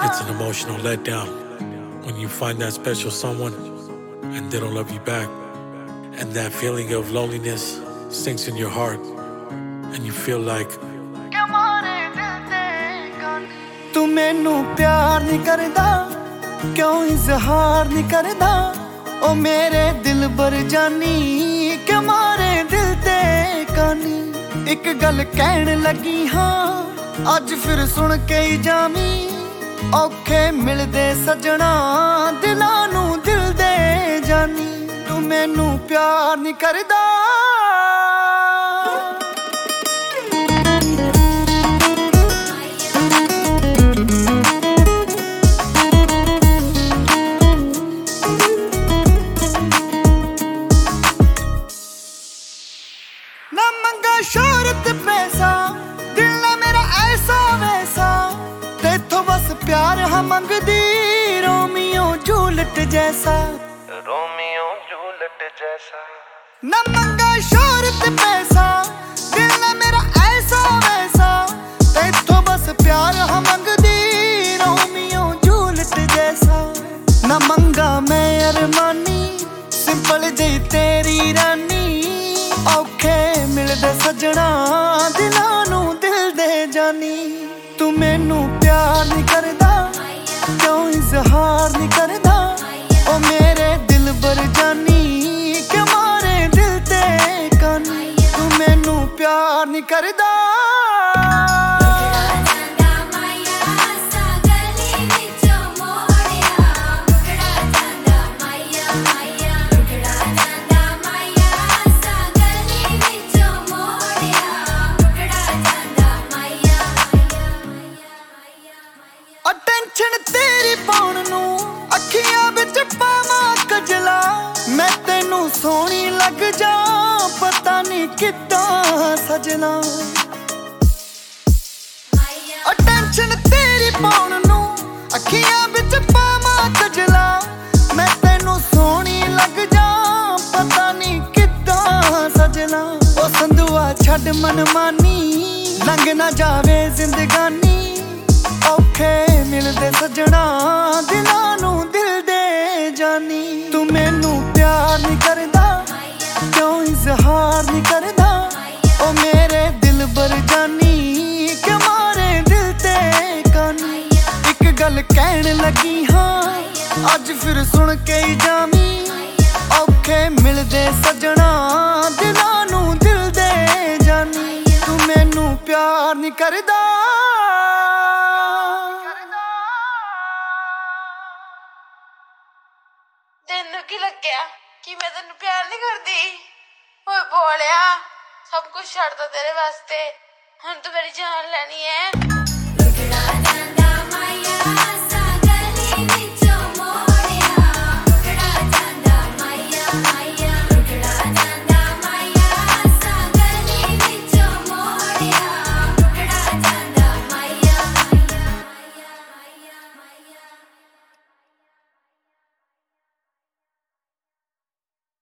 It's an emotional letdown when you find that special someone and they don't love you back. And that feeling of loneliness sinks in your heart and you feel like तू मैनू प्यार नहीं करदा क्यों इजहार नहीं करदा ओ मेरे दिल बर जानी क्यों मारे दिल ते कानी एक गल कहन लगी हाँ अज फिर सुन के ही जामी औखे मिलदे सजना दिलां नू दिल दे जानी तू मैनू प्यार नहीं करदा ना मंगा शोहरत पैसा दिल ना मेरा ऐसा वैसा तेथों बस प्यार हम मंगदी रोमियो जूलियट जैसा ना मंगा शोहरत पैसा दिल ना मेरा ऐसा वैसा तेथों बस प्यार हम मंगदी रोमियो जूलियट जैसा ना मंगा मैं अरमानी सिंपल जी तेरी रानी औखे मिलदे सजना दिलां नू दिल दे जानी तू मैनू प्यार नहीं करदा क्यों इजहार नहीं करदा ओ मेरे दिल बर जानी क्यों मारे दिल ते कानी तू मैनू प्यार नहीं करदा टेंशन तेरी पाउण नू अखियां विच पावां कजला मैं तेनू सोहनी लग जा पता नहीं किद्दां सजना टेंशन तेरी पाउण नू अखियां विच पावां कजला मैं तेनू सोहनी लग जा पता नहीं किद्दां सजना ओ संदूआ छड्ड मनमानी लंघ ना जावे जिंदगानी औखे मिलदे सजना दिलां नू दिल दे जानी तू मैनू प्यार नहीं करदा क्यों इजहार नहीं करदा ओ मेरे दिल बर जानी क्यों मारे दिल ते कानी एक गल कहन लगी हाँ अज फिर सुन के ही जामी औखे मिलदे सजना दिलां नू दिल दे जानी तू मैनू प्यार नहीं करदा तेनू की लग्या कि मैं तेनू प्यार नहीं करदी ओए बोलिया सब कुछ छड्ड दो तेरे वास्ते हुण तू मेरी जान लैनी है।